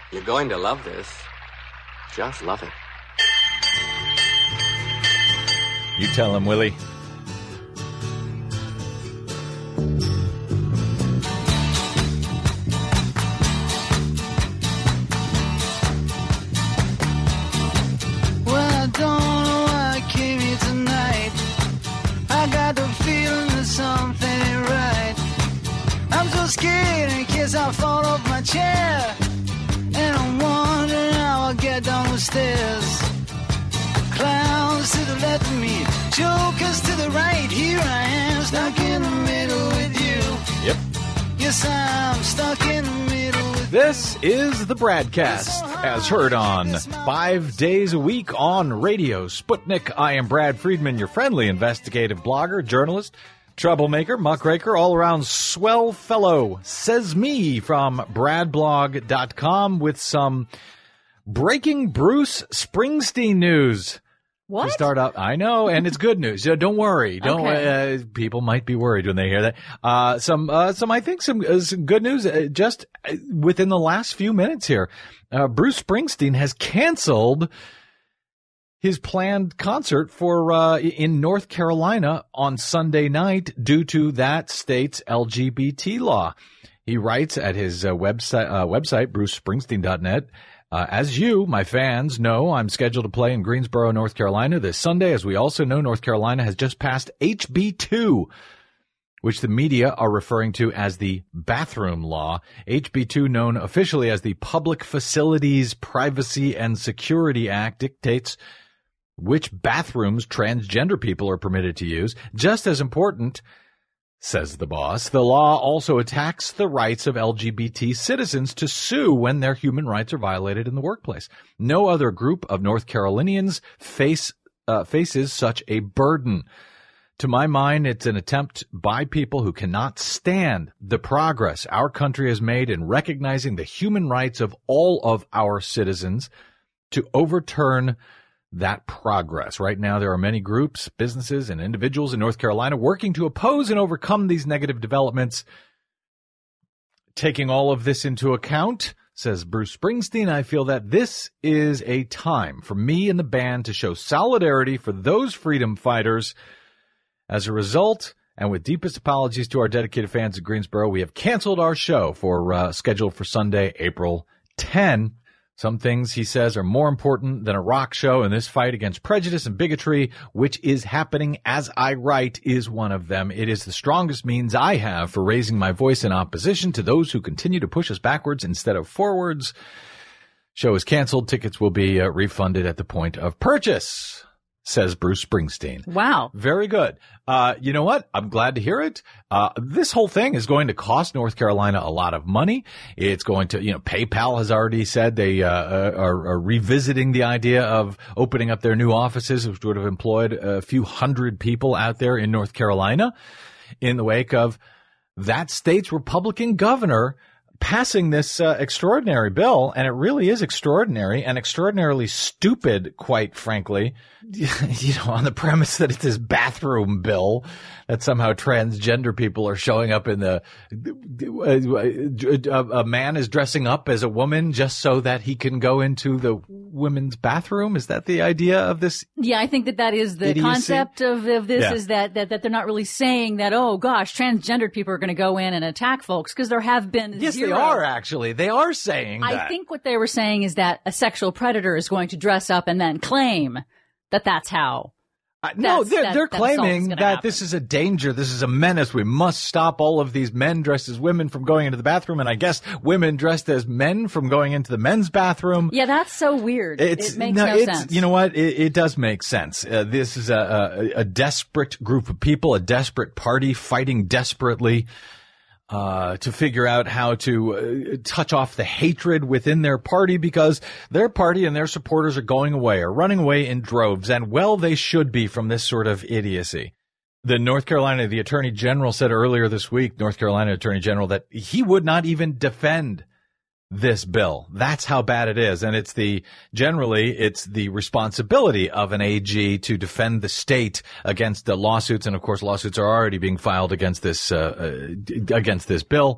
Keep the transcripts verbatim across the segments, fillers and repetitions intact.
You're going to love this. Just love it. You tell him, Willie. Well, I don't know why I came here tonight. I got the feeling that something ain't right. I'm so scared in case I fall off my chair. And I'm wondering how I'll get down the stairs. Clowns to the left of me, jokers to the right. Here I am, stuck in the middle with you. Yep. Yes, I'm stuck in the middle with This is the Bradcast, as heard on five days a week on Radio Sputnik. I am Brad Friedman, your friendly investigative blogger, journalist, troublemaker, muckraker, all-around swell fellow, says me from brad blog dot com with some breaking Bruce Springsteen news. What? To start up, I know, and it's good news. So don't worry. Don't. Okay. Uh, people might be worried when they hear that. Uh, some, uh, some, I think some, uh, some good news. Uh, just within the last few minutes here, uh, Bruce Springsteen has canceled his planned concert for uh, in North Carolina on Sunday night due to that state's L G B T law. He writes at his uh, website, uh, website bruce springsteen dot net. Uh, as you, my fans, know, I'm scheduled to play in Greensboro, North Carolina this Sunday. As we also know, North Carolina has just passed H B two, which the media are referring to as the bathroom law. H B two, known officially as the Public Facilities Privacy and Security Act, dictates which bathrooms transgender people are permitted to use. Just as important, says the boss, the law also attacks the rights of L G B T citizens to sue when their human rights are violated in the workplace. No other group of North Carolinians face uh, faces such a burden. To my mind, it's an attempt by people who cannot stand the progress our country has made in recognizing the human rights of all of our citizens to overturn that progress. Right now, there are many groups, businesses, and individuals in North Carolina working to oppose and overcome these negative developments. Taking all of this into account, says Bruce Springsteen, I feel that this is a time for me and the band to show solidarity for those freedom fighters. As a result, and with deepest apologies to our dedicated fans of Greensboro, we have canceled our show for uh, scheduled for Sunday, April tenth. Some things, he says, are more important than a rock show, and this fight against prejudice and bigotry, which is happening as I write, is one of them. It is the strongest means I have for raising my voice in opposition to those who continue to push us backwards instead of forwards. Show is canceled. Tickets will be uh, refunded at the point of purchase, says Bruce Springsteen. Wow. Very good. Uh, you know what? I'm glad to hear it. Uh, this whole thing is going to cost North Carolina a lot of money. It's going to, you know, PayPal has already said they, uh, are, are revisiting the idea of opening up their new offices, which would have employed a few hundred people out there in North Carolina in the wake of that state's Republican governor passing this uh, extraordinary bill, and it really is extraordinary and extraordinarily stupid, quite frankly, you know, on the premise that it's this bathroom bill that somehow transgender people are showing up in the, a, a man is dressing up as a woman just so that he can go into the women's bathroom. Is that the idea of this? Yeah, I think that that is the idiocy? concept of, of this Yeah. is that, that, that they're not really saying that, oh gosh, transgendered people are going to go in and attack folks, because there have been Yes, zero. they are actually. They are saying that. I think what they were saying is that a sexual predator is going to dress up and then claim that that's how. Uh, no, That's- they're, that- they're that assault's claiming gonna that happen. this is a danger. This is a menace. We must stop all of these men dressed as women from going into the bathroom. And I guess women dressed as men from going into the men's bathroom. Yeah, that's so weird. It's, it makes no, it's, sense. You know what? It, it does make sense. Uh, this is a, a, a desperate group of people, a desperate party fighting desperately uh, to figure out how to uh, touch off the hatred within their party, because their party and their supporters are going away, are running away in droves, and well, they should be from this sort of idiocy. The North Carolina, the Attorney General said earlier this week, North Carolina Attorney General, that he would not even defend this bill. That's how bad it is. And it's the, generally, it's the responsibility of an A G to defend the state against the lawsuits. And of course, lawsuits are already being filed against this, uh, uh against this bill.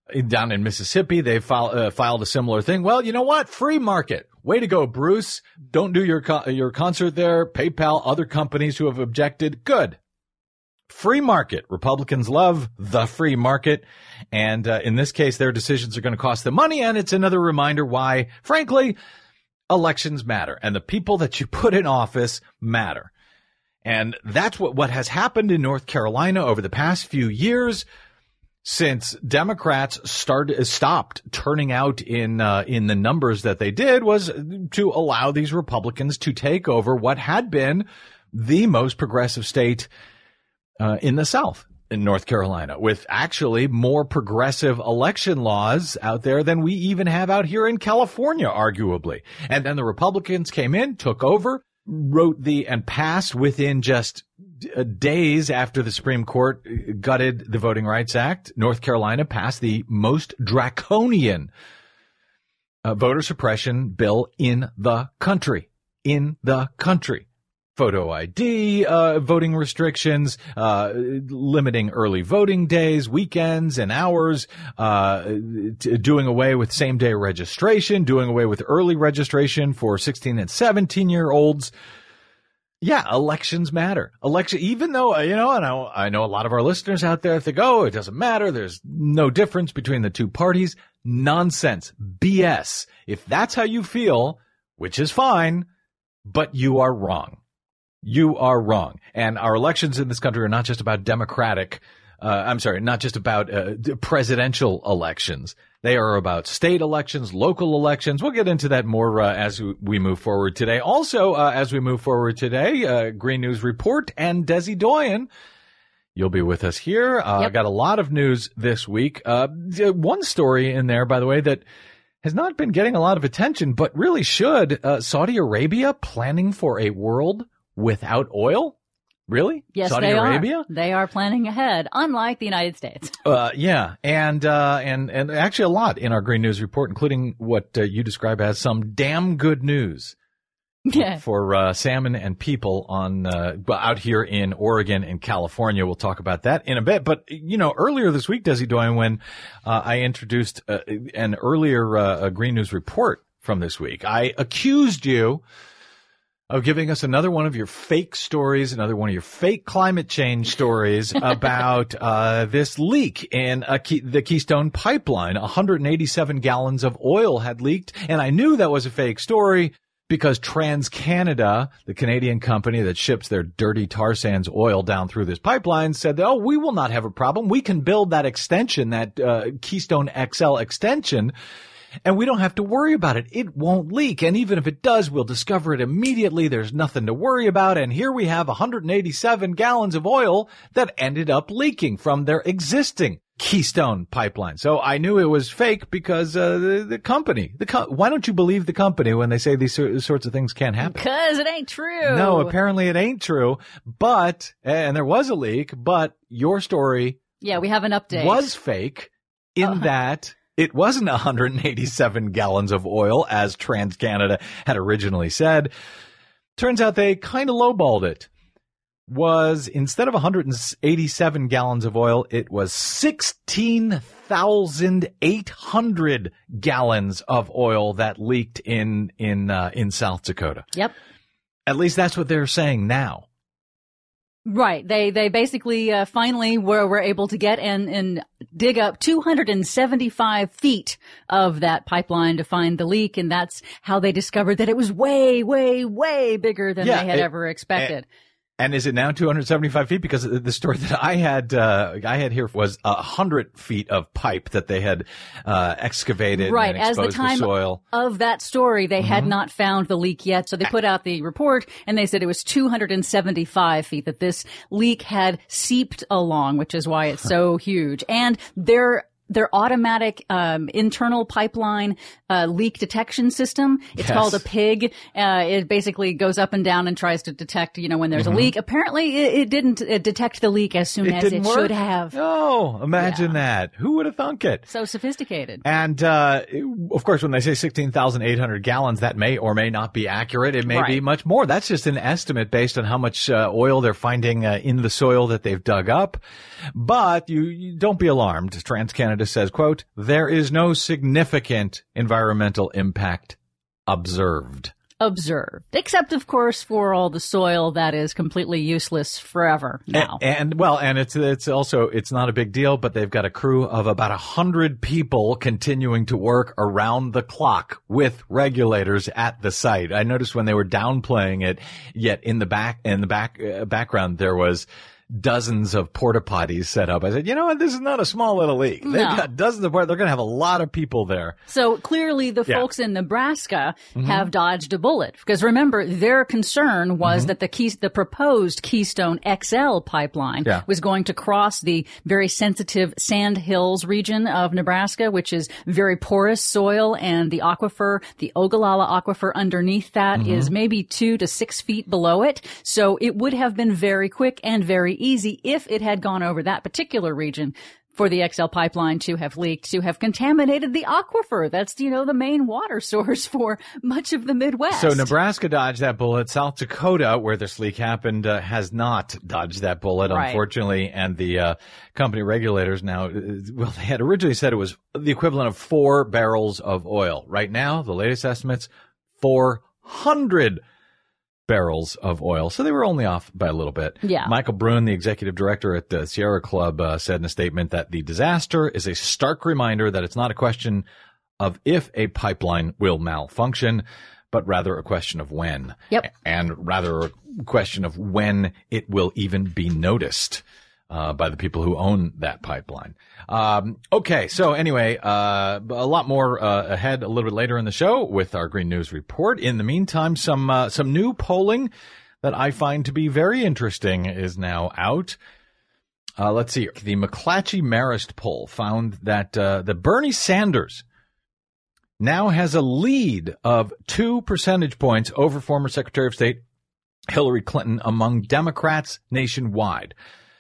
Down in Mississippi, they file, uh, filed a similar thing. Well, you know what? Free market. Way to go, Bruce. Don't do your co- your concert there. PayPal, other companies who have objected. Good. Free market. Republicans love the free market. And uh, in this case, their decisions are going to cost them money. And it's another reminder why, frankly, elections matter. And the people that you put in office matter. And that's what, what has happened in North Carolina over the past few years since Democrats started, stopped turning out in uh, in the numbers that they did, was to allow these Republicans to take over what had been the most progressive state Uh, in the South, in North Carolina, with actually more progressive election laws out there than we even have out here in California, arguably. And then the Republicans came in, took over, wrote the, and passed within just uh, days after the Supreme Court gutted the Voting Rights Act. North Carolina passed the most draconian uh, voter suppression bill in the country. In the country. Photo I D, uh, voting restrictions, uh, limiting early voting days, weekends and hours, uh, t- doing away with same day registration, doing away with early registration for sixteen and seventeen year olds. Yeah, elections matter. Election, even though, you know, and I, I know a lot of our listeners out there think, oh, it doesn't matter. There's no difference between the two parties. Nonsense. B S. If that's how you feel, which is fine, but you are wrong. You are wrong. And our elections in this country are not just about democratic, uh, I'm sorry, not just about uh, presidential elections. They are about state elections, local elections. We'll get into that more uh, as we move forward today. Also, uh, as we move forward today, uh, Green News Report and Desi Doyen, you'll be with us here. Uh, yep. Got a lot of news this week. Uh, one story in there, by the way, that has not been getting a lot of attention, but really should. Uh, Saudi Arabia planning for a world without oil? Really? Yes, Saudi they Arabia? are. They are planning ahead, unlike the United States. Uh, yeah. And, uh, and, and actually a lot in our Green News Report, including what uh, you describe as some damn good news Yeah. for, uh, salmon and people on, uh, out here in Oregon and California. We'll talk about that in a bit. But, you know, earlier this week, Desi Doyen, when, uh, I introduced uh, an earlier, uh, a Green News Report from this week, I accused you of giving us another one of your fake stories, another one of your fake climate change stories about uh this leak in a key, the Keystone Pipeline. one hundred eighty-seven gallons of oil had leaked, and I knew that was a fake story because TransCanada, the Canadian company that ships their dirty tar sands oil down through this pipeline, said that, oh, we will not have a problem. We can build that extension, that uh, Keystone X L extension, and we don't have to worry about it. It won't leak. And even if it does, we'll discover it immediately. There's nothing to worry about. And here we have one hundred eighty-seven gallons of oil that ended up leaking from their existing Keystone pipeline. So I knew it was fake because uh, the, the company, the co- why don't you believe the company when they say these sor- sorts of things can't happen? Because it ain't true. No, apparently it ain't true. But, and there was a leak, but your story Yeah, we have an update. was fake in Uh-huh. that it wasn't one hundred eighty-seven gallons of oil, as TransCanada had originally said. Turns out they kind of lowballed it. Was, instead of one hundred eighty-seven gallons of oil, it was sixteen thousand eight hundred gallons of oil that leaked in, in, uh, in South Dakota. Yep. At least that's what they're saying now. Right. They they basically uh, finally were were able to get and and dig up two hundred seventy-five feet of that pipeline to find the leak, and that's how they discovered that it was way, way, way bigger than Yeah, they had it- ever expected. And is it now two hundred seventy-five feet? Because the story that I had, uh, I had here was a hundred feet of pipe that they had, uh, excavated Right. and As the exposed to time soil. of that story, they had Mhm. not found the leak yet. So they put out the report and they said it was two hundred seventy-five feet that this leak had seeped along, which is why it's so huge. And their Their automatic um, internal pipeline uh, leak detection system. It's Yes. called a PIG. Uh, it basically goes up and down and tries to detect, you know, when there's Mhm. a leak. Apparently, it, it didn't uh, detect the leak as soon It as didn't it work? should have. Oh, imagine Yeah. that. Who would have thunk it? So sophisticated. And, uh, of course, when they say sixteen thousand eight hundred gallons, that may or may not be accurate. It may be Right. much more. That's just an estimate based on how much uh, oil they're finding uh, in the soil that they've dug up. But you, you don't be alarmed. TransCanada Canada says, quote, there is no significant environmental impact observed. Observed. Except, of course, for all the soil that is completely useless forever now. And, and well, and it's it's also, it's not a big deal, but they've got a crew of about a hundred people continuing to work around the clock with regulators at the site. I noticed when they were downplaying it, yet in the back, in the back, uh, background, there was dozens of porta potties set up. I said, you know what? This is not a small little league. They've No. got dozens of porta. They're going to have a lot of people there. So clearly the Yeah. folks in Nebraska Mm-hmm. have dodged a bullet. Because remember, their concern was Mm-hmm. that the key, the proposed Keystone X L pipeline Yeah. was going to cross the very sensitive Sand Hills region of Nebraska, which is very porous soil, and the aquifer, the Ogallala aquifer underneath that Mm-hmm. is maybe two to six feet below it. So it would have been very quick and very easy if it had gone over that particular region for the X L pipeline to have leaked, to have contaminated the aquifer. That's, you know, the main water source for much of the Midwest. So Nebraska dodged that bullet. South Dakota, where this leak happened, uh, has not dodged that bullet, Right. unfortunately. And the uh, company regulators now, uh, well, they had originally said it was the equivalent of four barrels of oil. Right now, the latest estimates, four hundred barrels of oil. So they were only off by a little bit. Yeah. Michael Brune, the executive director at the Sierra Club, uh, said in a statement that the disaster is a stark reminder that it's not a question of if a pipeline will malfunction, but rather a question of when. Yep. And rather a question of when it will even be noticed uh, by the people who own that pipeline. Um, okay. So anyway, uh, a lot more uh, ahead a little bit later in the show with our Green News Report. In the meantime, some uh, some new polling that I find to be very interesting is now out. Uh, let's see. The McClatchy-Marist poll found that uh, the Bernie Sanders now has a lead of two percentage points over former Secretary of State Hillary Clinton among Democrats nationwide.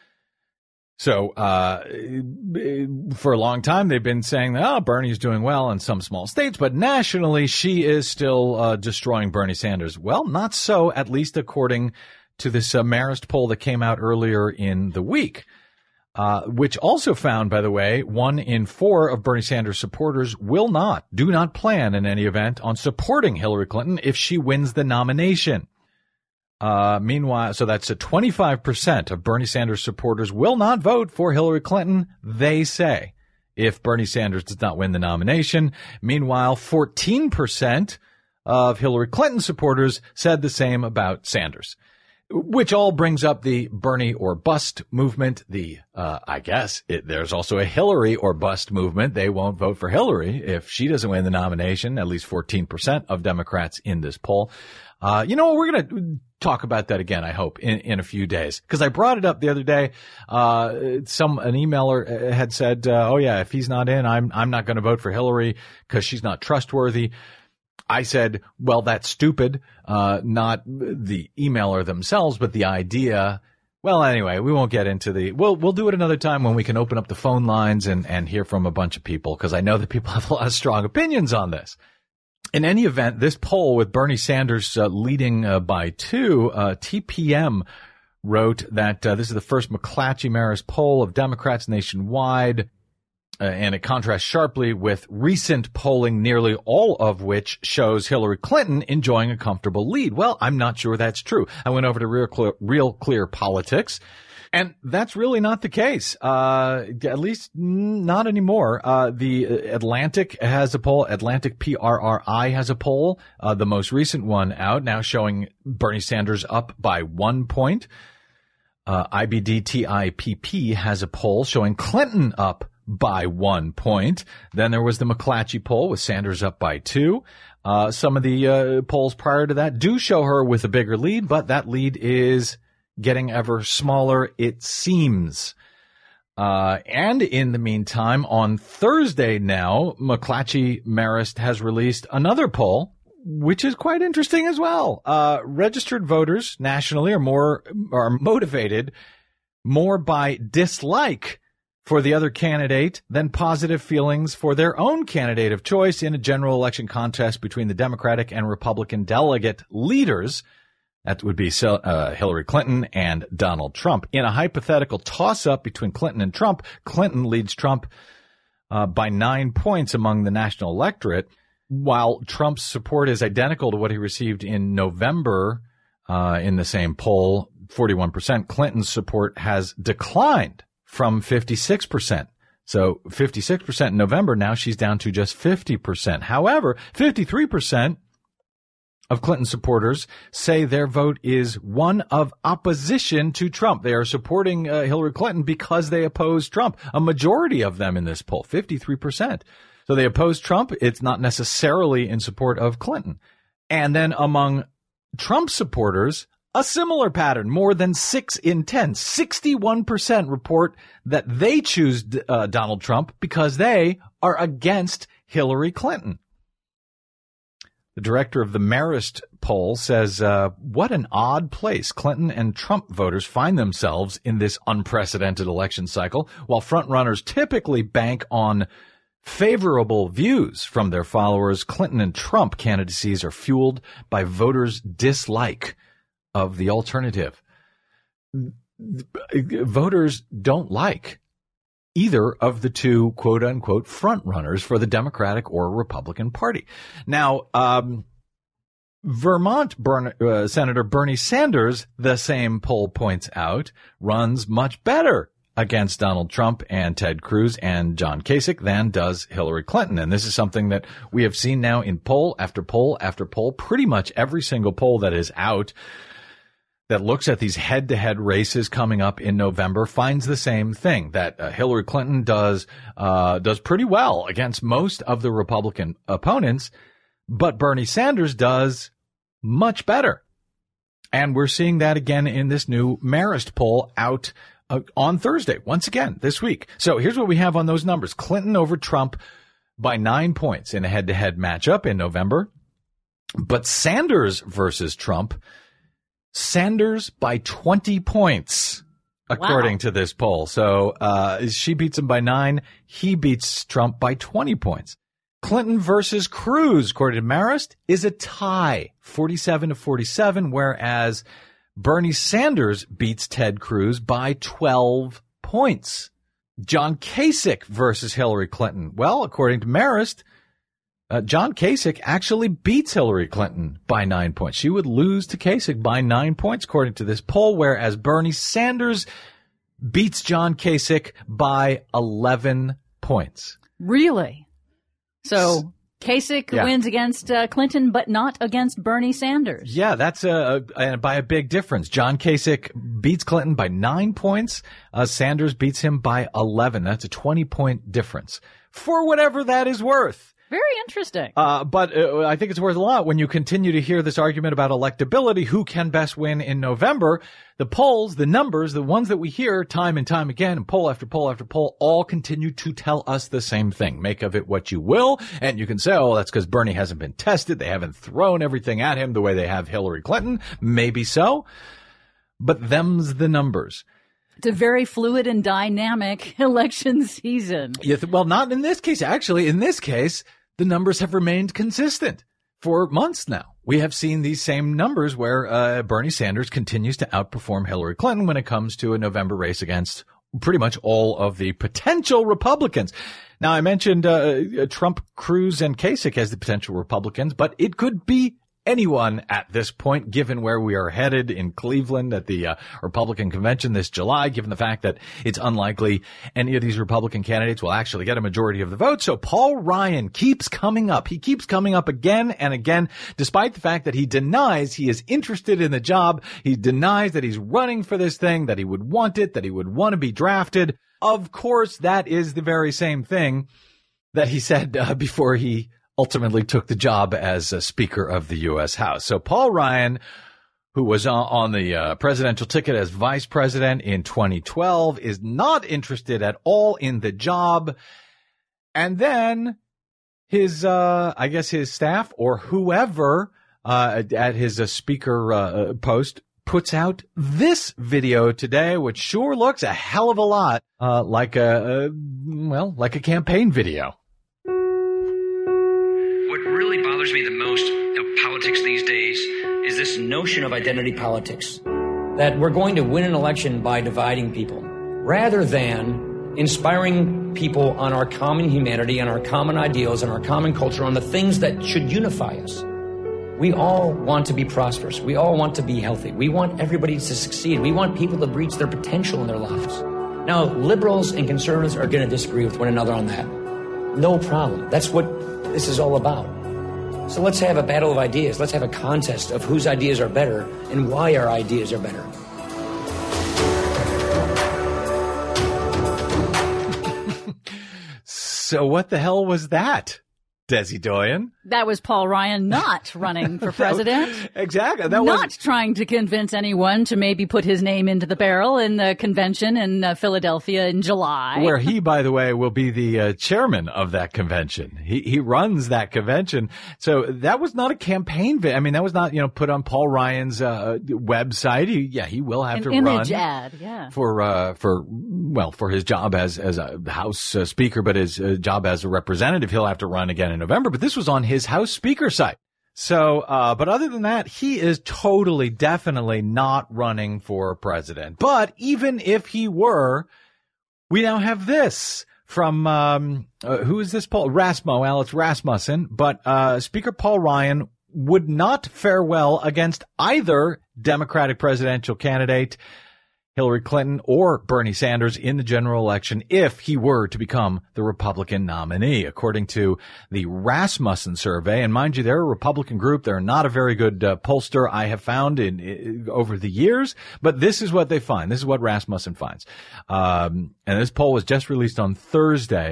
So, uh, for a long time, they've been saying that, oh, Bernie's doing well in some small states, but nationally, she is still uh, destroying Bernie Sanders. Well, not so, at least according to this uh, Marist poll that came out earlier in the week, uh, which also found, by the way, one in four of Bernie Sanders supporters will not, do not plan in any event on supporting Hillary Clinton if she wins the nomination. Uh, meanwhile, so that's a twenty-five percent of Bernie Sanders supporters will not vote for Hillary Clinton, they say, if Bernie Sanders does not win the nomination. Meanwhile, fourteen percent of Hillary Clinton supporters said the same about Sanders, which all brings up the Bernie or bust movement. The, uh, I guess it, there's also a Hillary or bust movement. They won't vote for Hillary if she doesn't win the nomination, at least fourteen percent of Democrats in this poll. Uh, you know, we're going to talk about that again, I hope, in, in a few days. Because I brought it up the other day. Uh, some, an emailer had said, uh, oh yeah, if he's not in, I'm, I'm not going to vote for Hillary because she's not trustworthy. I said, well, that's stupid. Uh, not the emailer themselves, but the idea. Well, anyway, we won't get into the, we'll, we'll do it another time when we can open up the phone lines and, and hear from a bunch of people, because I know that people have a lot of strong opinions on this. In any event, this poll with Bernie Sanders uh, leading uh, by two, uh, T P M wrote that uh, this is the first McClatchy-Marist poll of Democrats nationwide, uh, and it contrasts sharply with recent polling, nearly all of which shows Hillary Clinton enjoying a comfortable lead. Well, I'm not sure that's true. I went over to Real Clear, Real Clear Politics, and that's really not the case, uh, at least not anymore. Uh, the Atlantic has a poll. Atlantic P R R I has a poll, uh, the most recent one out now, showing Bernie Sanders up by one point. Uh, I B D T I P P has a poll showing Clinton up by one point. Then there was the McClatchy poll with Sanders up by two. Uh, some of the uh, polls prior to that do show her with a bigger lead, but that lead is getting ever smaller, it seems. Uh, and in the meantime, on Thursday now, McClatchy-Marist has released another poll, which is quite interesting as well. Uh, registered voters nationally are more, are motivated more by dislike for the other candidate than positive feelings for their own candidate of choice in a general election contest between the Democratic and Republican delegate leaders. That would be uh, Hillary Clinton and Donald Trump. In a hypothetical toss-up between Clinton and Trump, Clinton leads Trump uh, by nine points among the national electorate, while Trump's support is identical to what he received in November uh, in the same poll, forty-one percent. Clinton's support has declined from fifty-six percent. So fifty-six percent in November, now she's down to just fifty percent. However, fifty-three percent of Clinton supporters say their vote is one of opposition to Trump. They are supporting uh, Hillary Clinton because they oppose Trump. A majority of them in this poll, fifty-three percent. So they oppose Trump. It's not necessarily in support of Clinton. And then among Trump supporters, a similar pattern, more than six in ten, sixty-one percent report that they choose uh, Donald Trump because they are against Hillary Clinton. The director of the Marist poll says, uh, what an odd place Clinton and Trump voters find themselves in this unprecedented election cycle. While frontrunners typically bank on favorable views from their followers, Clinton and Trump candidacies are fueled by voters' dislike of the alternative. Voters don't like either of the two quote-unquote frontrunners for the Democratic or Republican Party. Now, um, Vermont Bern- uh, Senator Bernie Sanders, the same poll points out, runs much better against Donald Trump and Ted Cruz and John Kasich than does Hillary Clinton. And this is something that we have seen now in poll after poll after poll. Pretty much every single poll that is out that looks at these head-to-head races coming up in November finds the same thing, that uh, Hillary Clinton does uh does pretty well against most of the Republican opponents, but Bernie Sanders does much better. And we're seeing that again in this new Marist poll out uh, on Thursday, once again this week. So here's what we have on those numbers. Clinton over Trump by nine points in a head-to-head matchup in November, but Sanders versus Trump, Sanders by twenty points, according wow. to this poll. So uh she beats him by nine. He beats Trump by twenty points. Clinton versus Cruz, according to Marist, is a tie, forty-seven to forty-seven, whereas Bernie Sanders beats Ted Cruz by twelve points. John Kasich versus Hillary Clinton. Well, according to Marist, Uh, John Kasich actually beats Hillary Clinton by nine points. She would lose to Kasich by nine points, according to this poll, whereas Bernie Sanders beats John Kasich by eleven points. Really? So Kasich yeah. wins against uh, Clinton, but not against Bernie Sanders. Yeah, that's a, a, by a big difference. John Kasich beats Clinton by nine points. Uh, Sanders beats him by eleven. That's a twenty-point difference. For whatever that is worth. Very interesting. Uh, but uh, I think it's worth a lot when you continue to hear this argument about electability, who can best win in November. The polls, the numbers, the ones that we hear time and time again, and poll after poll after poll, all continue to tell us the same thing. Make of it what you will. And you can say, oh, that's because Bernie hasn't been tested. They haven't thrown everything at him the way they have Hillary Clinton. Maybe so. But them's the numbers. It's a very fluid and dynamic election season. Yeah, well, not in this case. Actually, in this case, the numbers have remained consistent for months now. We have seen these same numbers where uh, Bernie Sanders continues to outperform Hillary Clinton when it comes to a November race against pretty much all of the potential Republicans. Now, I mentioned uh, Trump, Cruz, and Kasich as the potential Republicans, but it could be anyone at this point, given where we are headed in Cleveland at the uh, Republican convention this July, given the fact that it's unlikely any of these Republican candidates will actually get a majority of the vote. So Paul Ryan keeps coming up. He keeps coming up again and again, despite the fact that he denies he is interested in the job. He denies that he's running for this thing, that he would want it, that he would want to be drafted. Of course, that is the very same thing that he said uh, before he ultimately took the job as a Speaker of the U S House. So Paul Ryan, who was on the uh, presidential ticket as vice president in twenty twelve, is not interested at all in the job. And then his, uh, I guess his staff or whoever uh, at his uh, speaker uh, post puts out this video today, which sure looks a hell of a lot uh, like a, uh, well, like a campaign video. Really bothers me the most of politics these days is this notion of identity politics, that we're going to win an election by dividing people rather than inspiring people on our common humanity, on our common ideals, on our common culture, on the things that should unify us. We all want to be prosperous. We all want to be healthy. We want everybody to succeed. We want people to reach their potential in their lives. Now, liberals and conservatives are going to disagree with one another on that. No problem. That's what this is all about. So let's have a battle of ideas. Let's have a contest of whose ideas are better and why our ideas are better. So what the hell was that, Desi Doyen? That was Paul Ryan not running for president. Exactly. That not was trying to convince anyone to maybe put his name into the barrel in the convention in uh, Philadelphia in July. Where he, by the way, will be the uh, chairman of that convention. He he runs that convention. So that was not a campaign. Vi- I mean, that was not, you know, put on Paul Ryan's uh, website. He, yeah, he will have An to image run ad, yeah. for uh, for well for his job as as a House uh, Speaker, but his uh, job as a representative, he'll have to run again in November. But this was on his House Speaker site. So, uh, but other than that, he is totally, definitely not running for president. But even if he were, we now have this from, um, uh, who is this? Paul Rasmo, Alex Rasmussen. But, uh, Speaker Paul Ryan would not fare well against either Democratic presidential candidate, Hillary Clinton or Bernie Sanders, in the general election if he were to become the Republican nominee, according to the Rasmussen survey. And mind you, they're a Republican group. They're not a very good uh, pollster, I have found in, in over the years, but this is what they find. This is what Rasmussen finds. Um, and this poll was just released on Thursday,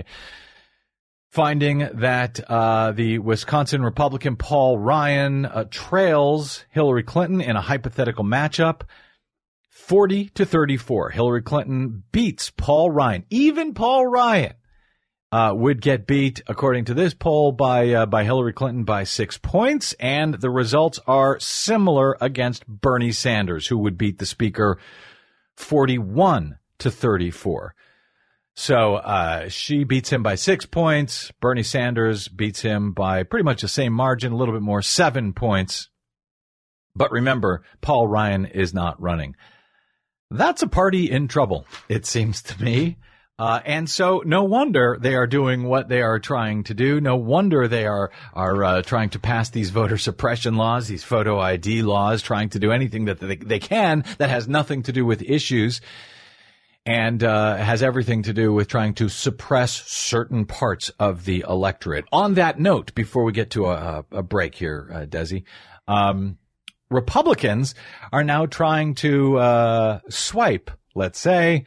finding that uh the Wisconsin Republican Paul Ryan uh, trails Hillary Clinton in a hypothetical matchup forty to thirty-four. Hillary Clinton beats Paul Ryan. Even Paul Ryan uh, would get beat, according to this poll, by uh, by Hillary Clinton by six points. And the results are similar against Bernie Sanders, who would beat the speaker forty-one to thirty-four. So uh she beats him by six points. Bernie Sanders beats him by pretty much the same margin, a little bit more, seven points. But remember, Paul Ryan is not running. That's a party in trouble, it seems to me. Uh, and so no wonder they are doing what they are trying to do. No wonder they are, are, uh, trying to pass these voter suppression laws, these photo I D laws, trying to do anything that they, they can that has nothing to do with issues and, uh, has everything to do with trying to suppress certain parts of the electorate. On that note, before we get to a, a break here, uh, Desi, um, Republicans are now trying to uh swipe, let's say,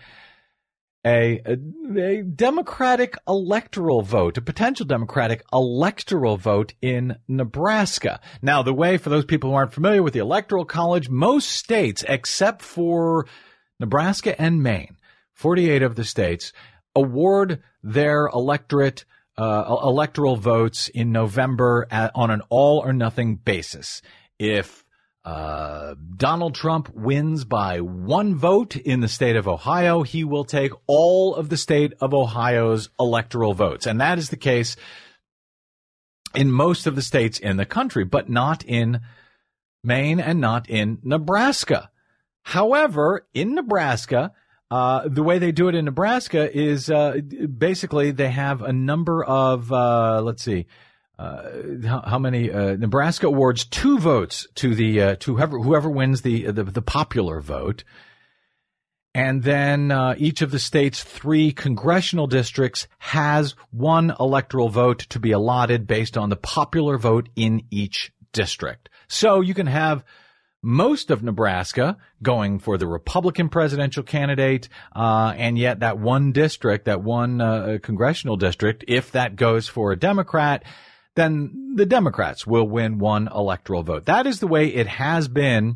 a, a, a Democratic electoral vote, a potential Democratic electoral vote in Nebraska. Now, the way, for those people who aren't familiar with the Electoral College, most states, except for Nebraska and Maine, forty-eight of the states, award their electorate uh electoral votes in November at, on an all-or-nothing basis. If Uh, Donald Trump wins by one vote in the state of Ohio, he will take all of the state of Ohio's electoral votes. And that is the case in most of the states in the country, but not in Maine and not in Nebraska. However, in Nebraska, uh, the way they do it in Nebraska is, uh, basically they have a number of, uh, let's see, Uh, how, how many, uh, Nebraska awards two votes to the, uh, to whoever, whoever wins the, the, the popular vote. And then, uh, each of the state's three congressional districts has one electoral vote to be allotted based on the popular vote in each district. So you can have most of Nebraska going for the Republican presidential candidate, uh, and yet that one district, that one, uh, congressional district, if that goes for a Democrat, then the Democrats will win one electoral vote. That is the way it has been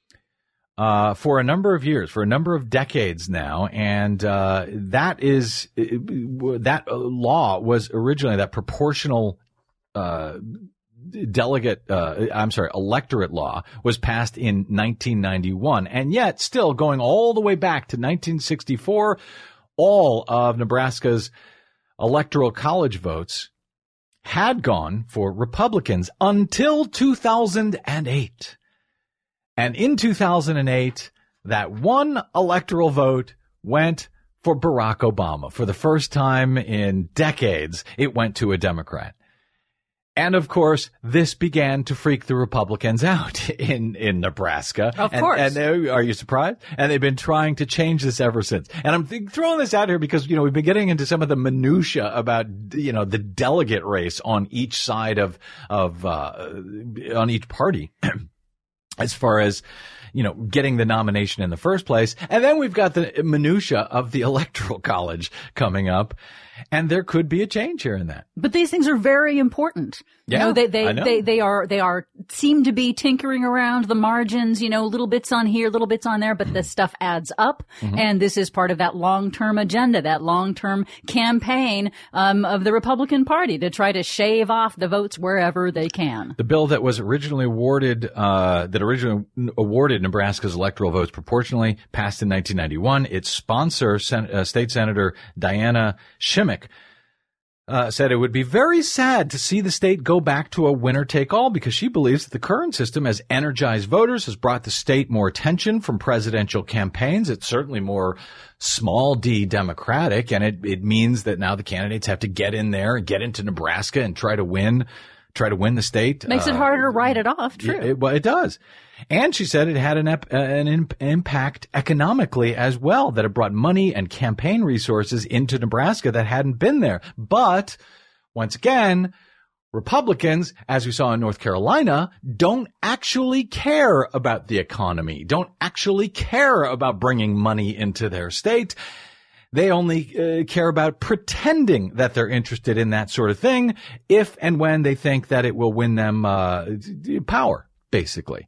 uh for a number of years, for a number of decades now. And uh that is that law was originally, that proportional uh delegate uh I'm sorry, electorate law was passed in nineteen ninety-one. And yet still going all the way back to nineteen sixty-four, all of Nebraska's electoral college votes had gone for Republicans until two thousand eight. And in two thousand eight, that one electoral vote went for Barack Obama. For the first time in decades, it went to a Democrat. And of course, this began to freak the Republicans out in, in Nebraska. Of and, course. And they, are you surprised? And they've been trying to change this ever since. And I'm th- throwing this out here because, you know, we've been getting into some of the minutia about, you know, the delegate race on each side of, of, uh, on each party as far as, you know, getting the nomination in the first place. And then we've got the minutia of the Electoral College coming up. And there could be a change here in that. But these things are very important. Yeah, you know, they, they, I know. they, they are, they are, seem to be tinkering around the margins, you know, little bits on here, little bits on there, but this stuff adds up. Mm-hmm. And this is part of that long-term agenda, that long-term campaign, um, of the Republican Party to try to shave off the votes wherever they can. The bill that was originally awarded, uh, that originally awarded Nebraska's electoral votes proportionally passed in nineteen ninety-one. Its sponsor, Sen- uh, State Senator Diana Shimmick, Uh, said it would be very sad to see the state go back to a winner-take-all because she believes that the current system has energized voters, has brought the state more attention from presidential campaigns. It's certainly more small d democratic, and it, it means that now the candidates have to get in there and get into Nebraska and try to win, try to win the state. Makes it uh, harder to write it off, true. It, well, it does. And she said it had an, ep- an imp- impact economically as well, that it brought money and campaign resources into Nebraska that hadn't been there. But once again, Republicans, as we saw in North Carolina, don't actually care about the economy, don't actually care about bringing money into their state. They only uh, care about pretending that they're interested in that sort of thing if and when they think that it will win them uh, power, basically.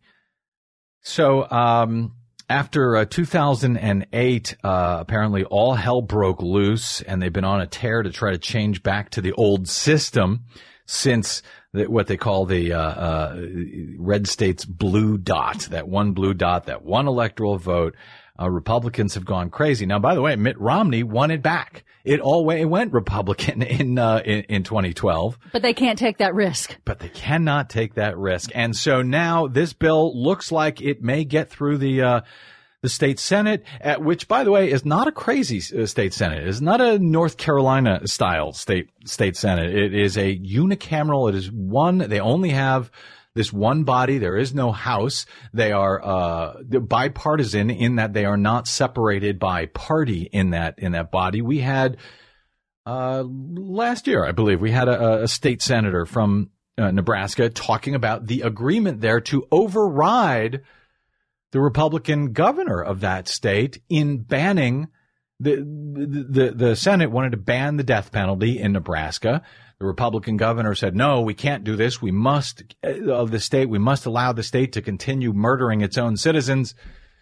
So, um, after uh, two thousand eight, uh, apparently all hell broke loose and they've been on a tear to try to change back to the old system since the, what they call the, uh, uh, red state's blue dot, that one blue dot, that one electoral vote. Uh, Republicans have gone crazy. Now, by the way, Mitt Romney won it back. It all way, it went Republican in, uh, in, in twenty twelve. But they can't take that risk. But they cannot take that risk. And so now this bill looks like it may get through the, uh, the state Senate, uh, which, by the way, is not a crazy uh, state Senate. It's not a North Carolina style state, state Senate. It is a unicameral. It is one, they only have this one body. There is no House. They are uh bipartisan in that they are not separated by party in that in that body. We had uh last year, I believe, we had a, a state senator from uh, Nebraska talking about the agreement there to override the Republican governor of that state in banning the the the, the Senate wanted to ban the death penalty in Nebraska. The Republican governor said, no, we can't do this. We must, of the state, we must allow the state to continue murdering its own citizens.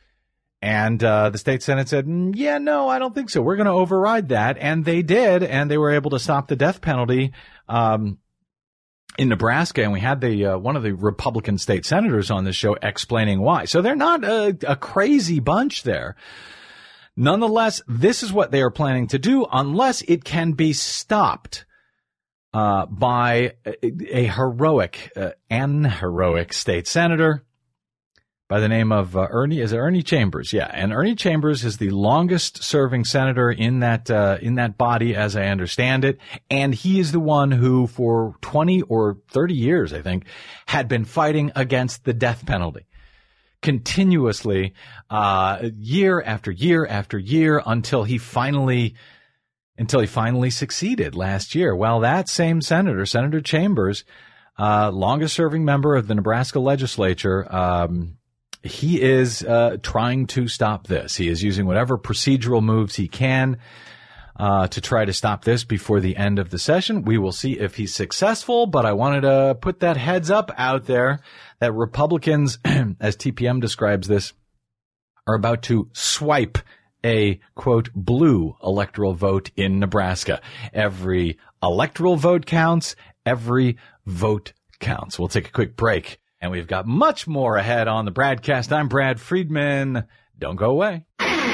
And uh the state Senate said, mm, yeah, no, I don't think so. We're going to override that. And they did, and they were able to stop the death penalty um in Nebraska. And we had the uh, one of the Republican state senators on the show explaining why. So they're not a, a crazy bunch there. Nonetheless, this is what they are planning to do unless it can be stopped Uh, by a, a heroic, uh, an heroic state senator by the name of uh, Ernie. Is it Ernie Chambers? Yeah, and Ernie Chambers is the longest-serving senator in that uh, in that body, as I understand it, and he is the one who, for twenty or thirty years, I think, had been fighting against the death penalty continuously, uh, year after year after year, until he finally. Until he finally succeeded last year. Well, that same senator, Senator Chambers, uh, longest serving member of the Nebraska legislature, um, he is, uh, trying to stop this. He is using whatever procedural moves he can, uh, to try to stop this before the end of the session. We will see if he's successful, but I wanted to put that heads up out there that Republicans, as T P M describes this, are about to swipe a, quote, blue electoral vote in Nebraska. Every electoral vote counts. Every vote counts. We'll take a quick break, and we've got much more ahead on the Bradcast. I'm Brad Friedman. Don't go away.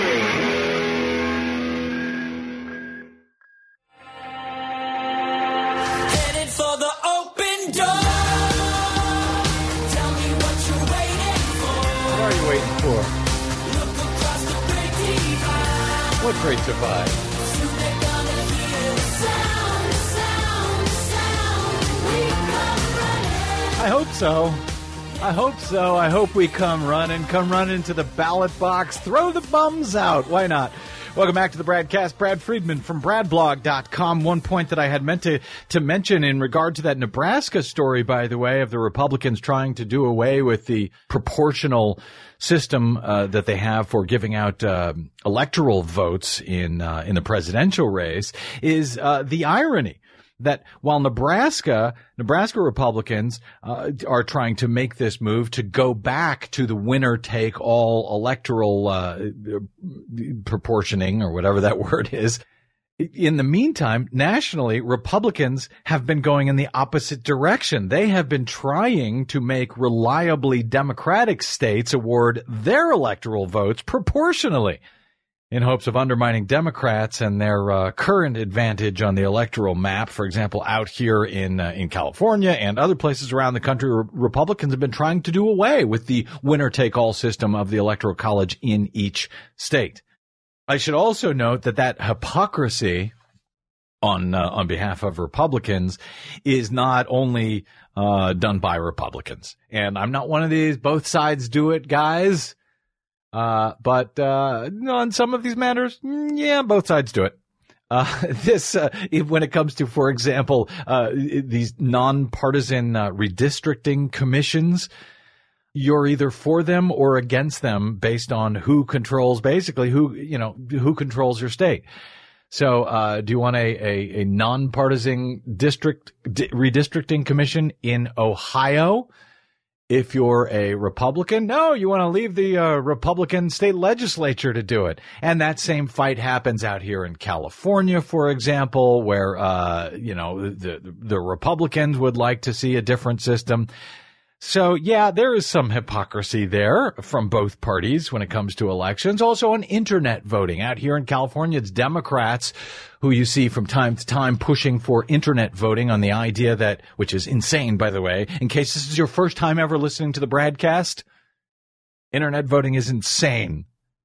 Headed for the open door. Tell me what you're waiting for. What are you waiting for? Look across the great divide. What Great Divide. I hope so. I hope so. I hope we come running, come running to the ballot box. Throw the bums out. Why not? Welcome back to the Bradcast. Brad Friedman from brad blog dot com. One point that I had meant to, to mention in regard to that Nebraska story, by the way, of the Republicans trying to do away with the proportional system uh, that they have for giving out uh, electoral votes in uh, in the presidential race, is uh, the irony that while Nebraska, Nebraska Republicans uh, are trying to make this move to go back to the winner-take-all electoral uh, proportioning, or whatever that word is, in the meantime, nationally, Republicans have been going in the opposite direction. They have been trying to make reliably Democratic states award their electoral votes proportionally, in hopes of undermining Democrats and their uh, current advantage on the electoral map. For example, out here in uh, in California and other places around the country, re- Republicans have been trying to do away with the winner-take-all system of the Electoral College in each state. I should also note that that hypocrisy on uh, on behalf of Republicans is not only uh, done by Republicans. And I'm not one of these both sides do it guys. Uh, but, uh, on some of these matters, yeah, both sides do it. Uh, this, uh, when it comes to, for example, uh, these nonpartisan, uh, redistricting commissions, you're either for them or against them based on who controls, basically who, you know, who controls your state. So, uh, do you want a, a, a nonpartisan district di- redistricting commission in Ohio? If you're a Republican, no, you want to leave the uh, Republican state legislature to do it. And that same fight happens out here in California, for example, where, uh, you know, the, the Republicans would like to see a different system. So, yeah, there is some hypocrisy there from both parties when it comes to elections. Also on internet voting. Out here in California, it's Democrats who you see from time to time pushing for internet voting on the idea that, which is insane, by the way, in case this is your first time ever listening to the Bradcast, internet voting is insane,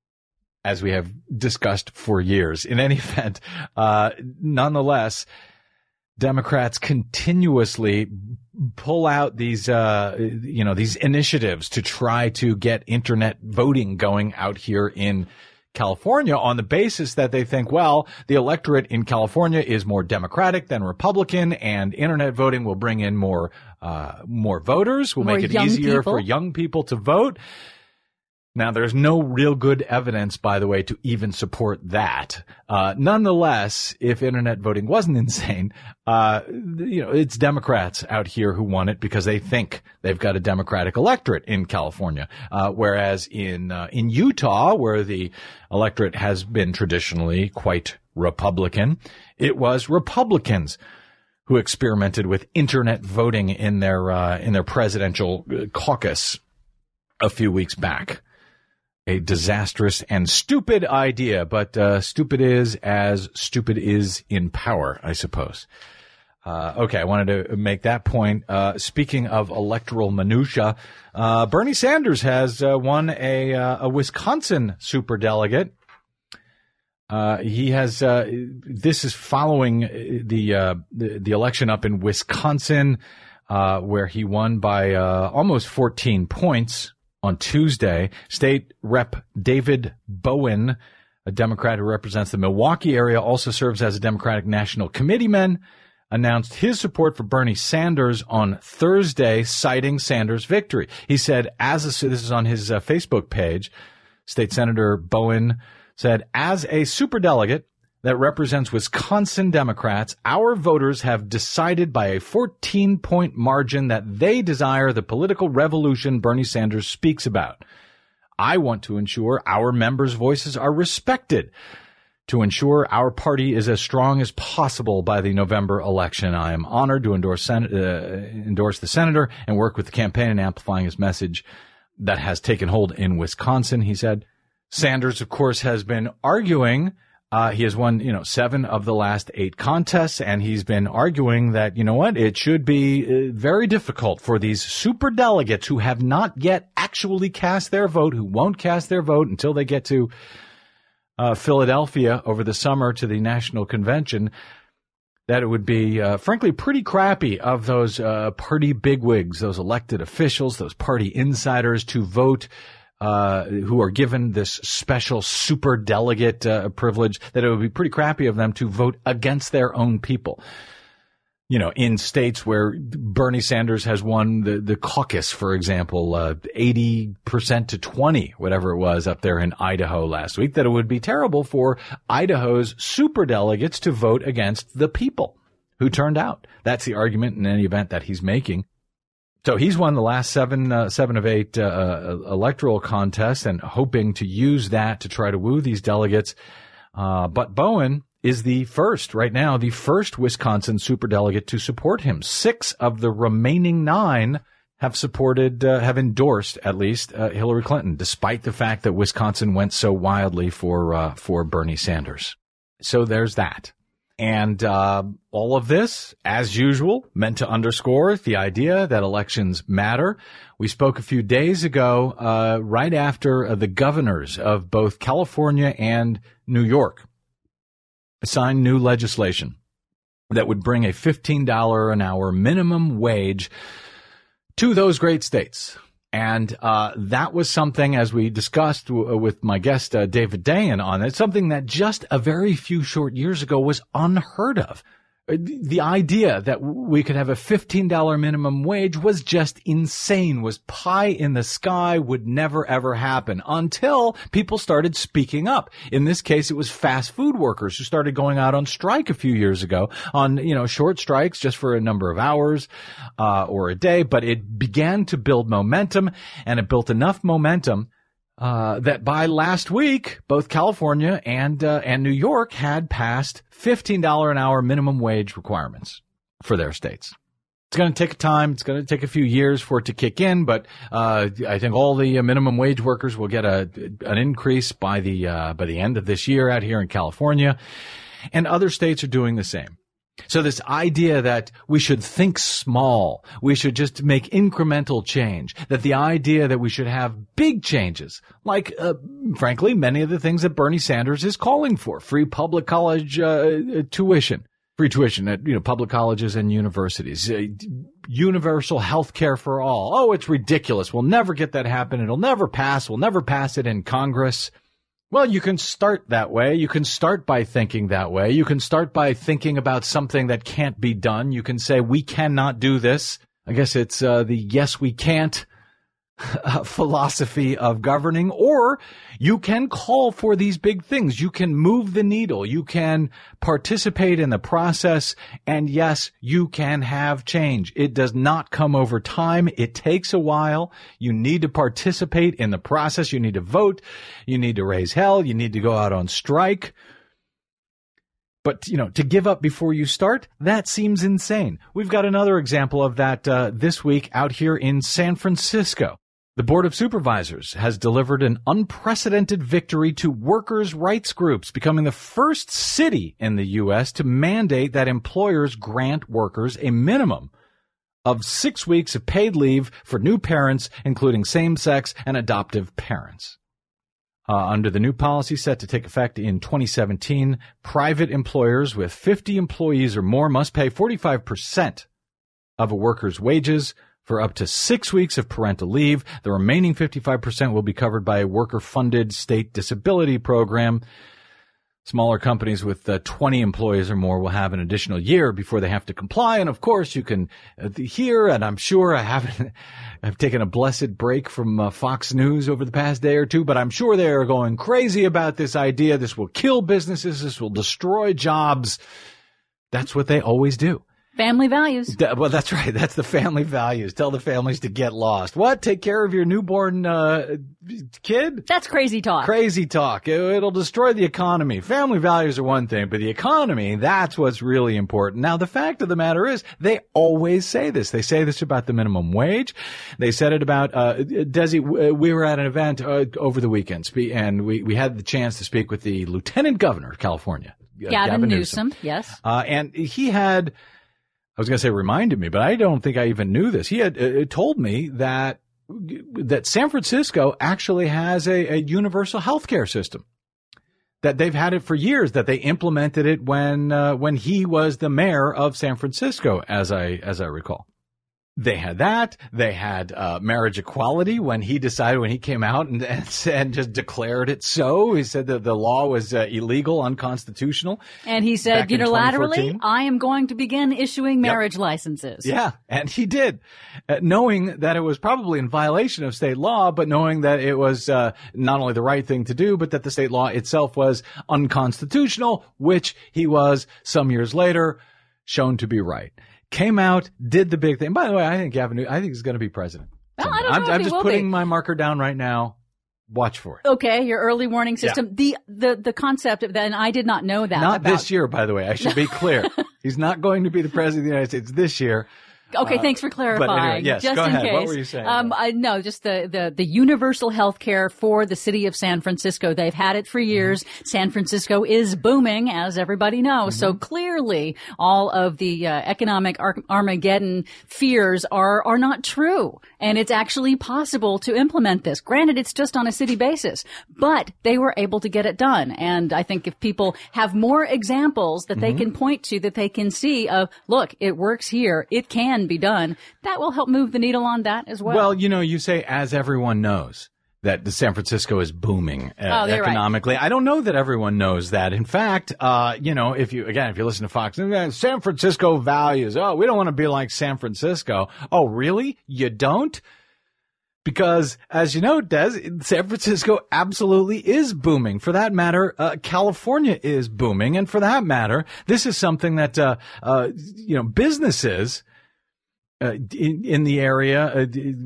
as we have discussed for years. In any event, uh, nonetheless, Democrats continuously pull out these, uh, you know, these initiatives to try to get internet voting going out here in California on the basis that they think, well, the electorate in California is more Democratic than Republican, and internet voting will bring in more, uh, more voters, will More make it young easier people. for young people to vote. Now, there's no real good evidence, by the way, to even support that. Uh, nonetheless, if internet voting wasn't insane, uh, you know, it's Democrats out here who want it because they think they've got a Democratic electorate in California. Uh, whereas in, uh, in Utah, where the electorate has been traditionally quite Republican, it was Republicans who experimented with internet voting in their, uh, in their presidential caucus a few weeks back. A disastrous and stupid idea, but uh, stupid is as stupid is in power, I suppose. Uh, okay, I wanted to make that point. Uh, speaking of electoral minutia, uh, Bernie Sanders has uh, won a, uh, a Wisconsin superdelegate. Uh, he has, uh, this is following the, uh, the, the election up in Wisconsin, uh, where he won by, uh, almost fourteen points. On Tuesday, State Rep David Bowen, a Democrat who represents the Milwaukee area, also serves as a Democratic National Committeeman, announced his support for Bernie Sanders on Thursday, citing Sanders' victory. He said, as a, this is on his uh, Facebook page, State Senator Bowen said, as a superdelegate that represents Wisconsin Democrats, our voters have decided by a fourteen-point margin that they desire the political revolution Bernie Sanders speaks about. I want to ensure our members' voices are respected, to ensure our party is as strong as possible by the November election. I am honored to endorse, sen- uh, endorse the senator and work with the campaign in amplifying his message that has taken hold in Wisconsin, he said. Sanders, of course, has been arguing Uh, he has won, you know, seven of the last eight contests, and he's been arguing that, you know what, it should be uh, very difficult for these super delegates who have not yet actually cast their vote, who won't cast their vote until they get to uh, Philadelphia over the summer to the national convention, that it would be, uh, frankly, pretty crappy of those uh, party bigwigs, those elected officials, those party insiders to vote, uh, who are given this special super delegate uh, privilege, that it would be pretty crappy of them to vote against their own people. You know, in states where Bernie Sanders has won the, the caucus, for example, uh, eighty percent to twenty, whatever it was up there in Idaho last week, that it would be terrible for Idaho's superdelegates to vote against the people who turned out. That's the argument in any event that he's making. So he's won the last seven, uh, seven of eight uh, uh, electoral contests and hoping to use that to try to woo these delegates. Uh, but Bowen is the first, right now, the first Wisconsin superdelegate to support him. Six of the remaining nine have supported, uh, have endorsed, at least, uh, Hillary Clinton, despite the fact that Wisconsin went so wildly for, uh, for Bernie Sanders. So there's that. And, uh, all of this, as usual, meant to underscore the idea that elections matter. We spoke a few days ago, uh, right after uh, the governors of both California and New York signed new legislation that would bring a fifteen dollars an hour minimum wage to those great states. And uh that was something, as we discussed w- with my guest uh, David Dayen on it, something that just a very few short years ago was unheard of. The idea that we could have a fifteen dollars minimum wage was just insane, was pie in the sky, would never ever happen until people started speaking up. In this case, it was fast food workers who started going out on strike a few years ago on, you know, short strikes just for a number of hours, uh, or a day. But it began to build momentum, and it built enough momentum Uh, that by last week, both California and uh, and New York had passed fifteen dollars an hour minimum wage requirements for their states. It's going to take time. It's going to take a few years for it to kick in, but uh, I think all the uh, minimum wage workers will get a an increase by the uh, by the end of this year out here in California, and other states are doing the same. So this idea that we should think small, we should just make incremental change, that the idea that we should have big changes, like, uh, frankly, many of the things that Bernie Sanders is calling for, free public college uh, tuition, free tuition at, you know, public colleges and universities, uh, universal health care for all. Oh, it's ridiculous. We'll never get that happen. It'll never pass. We'll never pass it in Congress. Well, you can start that way. You can start by thinking that way. You can start by thinking about something that can't be done. You can say, we cannot do this. I guess it's uh, the yes, we can't uh, philosophy of governing. Or you can call for these big things. You can move the needle. You can participate in the process. And yes, you can have change. It does not come over time. It takes a while. You need to participate in the process. You need to vote. You need to raise hell. You need to go out on strike. But, you know, to give up before you start, that seems insane. We've got another example of that uh, this week out here in San Francisco. The Board of Supervisors has delivered an unprecedented victory to workers' rights groups, becoming the first city in the U S to mandate that employers grant workers a minimum of six weeks of paid leave for new parents, including same-sex and adoptive parents. Uh, under the new policy set to take effect in twenty seventeen, private employers with fifty employees or more must pay forty-five percent of a worker's wages for up to six weeks of parental leave. The remaining fifty-five percent will be covered by a worker-funded state disability program. Smaller companies with uh, twenty employees or more will have an additional year before they have to comply. And of course, you can uh, hear, and I'm sure I haven't, I've taken a blessed break from uh, Fox News over the past day or two, but I'm sure they are going crazy about this idea. This will kill businesses. This will destroy jobs. That's what they always do. Family values. Well, that's right. That's the family values. Tell the families to get lost. What? Take care of your newborn uh, kid? That's crazy talk. Crazy talk. It, it'll destroy the economy. Family values are one thing, but the economy, that's what's really important. Now, the fact of the matter is, they always say this. They say this about the minimum wage. They said it about, uh, Desi, we were at an event uh, over the weekend, and we, we had the chance to speak with the Lieutenant Governor of California. Uh, Gavin, Gavin Newsom, Newsom. yes. Uh, and he had... I was going to say reminded me, but I don't think I even knew this. He had uh, told me that that San Francisco actually has a, a universal health care system. that they've had it for years, that they implemented it when uh, when he was the mayor of San Francisco, as I as I recall. They had that. They had uh, marriage equality when he decided, when he came out and, and, and just declared it so. He said that the law was uh, illegal, unconstitutional. And he said back in unilaterally, twenty fourteen. I am going to begin issuing marriage licenses. Yeah, and he did, uh, knowing that it was probably in violation of state law, but knowing that it was uh, not only the right thing to do, but that the state law itself was unconstitutional, which he was some years later shown to be right. Came out, did the big thing. By the way, I think Gavin, I think he's going to be president. Well, I don't know I'm, if I'm he just will putting be. my marker down right now. Watch for it. Okay, your early warning system. The the the concept of that, and I did not know that. Not about, this year, by the way. I should be clear. He's not going to be the president of the United States this year. Okay, Uh, thanks for clarifying. but anyway, yes, just go in ahead. case. What were you saying? Um, I, no, just the, the, the universal health care for the city of San Francisco. They've had it for years. Mm-hmm. San Francisco is booming, as everybody knows. Mm-hmm. So clearly, all of the uh, economic Ar- Armageddon fears are are not true, and it's actually possible to implement this. Granted, it's just on a city basis, but they were able to get it done. And I think if people have more examples that they Mm-hmm. can point to, that they can see of, look, it works here, it can be done, that will help move the needle on that as well. Well, you know, you say, as everyone knows, that the San Francisco is booming uh, Oh, you're right. economically. I don't know that everyone knows that. In fact, uh, you know, if you, again, if you listen to Fox, San Francisco values, oh, we don't want to be like San Francisco. Oh, really? You don't? Because, as you know, Des, San Francisco absolutely is booming. For that matter, uh, California is booming. And for that matter, this is something that, uh, uh, you know, businesses Uh, in, in the area, uh,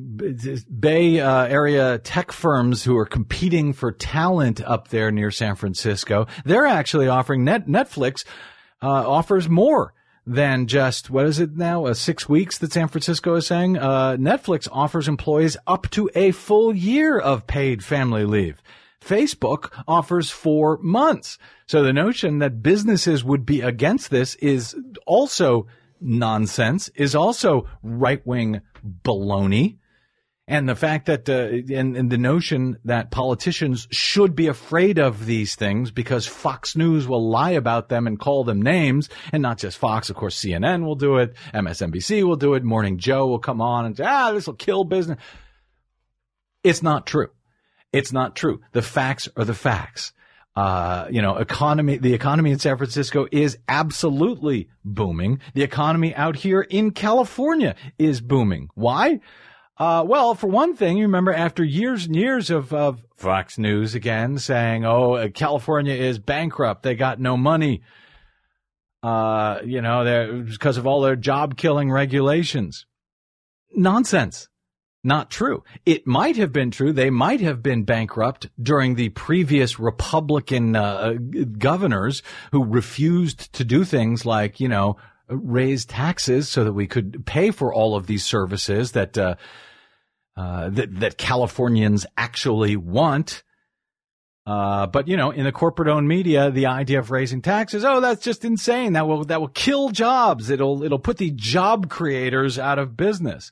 Bay uh, Area tech firms who are competing for talent up there near San Francisco, they're actually offering net Netflix uh, offers more than just, what is it now, uh, six weeks that San Francisco is saying? Uh, Netflix offers employees up to a full year of paid family leave. Facebook offers four months. So the notion that businesses would be against this is also nonsense, is also right-wing baloney. And the fact that, uh, and, and the notion that politicians should be afraid of these things because Fox News will lie about them and call them names, and not just Fox, of course, C N N will do it, M S N B C will do it, Morning Joe will come on and say, ah, this will kill business. It's not true. It's not true. The facts are the facts. Uh, you know, economy, the economy in San Francisco is absolutely booming. The economy out here in California is booming. Why? Uh, well, for one thing, you remember after years and years of, of Fox News again saying, oh, California is bankrupt. They got no money. Uh, you know, they're because of all their job killing regulations. Nonsense. Not true. It might have been true. They might have been bankrupt during the previous Republican uh, governors who refused to do things like, you know, raise taxes so that we could pay for all of these services that uh, uh, that, that Californians actually want. Uh, but, you know, in the corporate-owned media, the idea of raising taxes, oh, that's just insane. That will that will kill jobs. It'll it'll put the job creators out of business.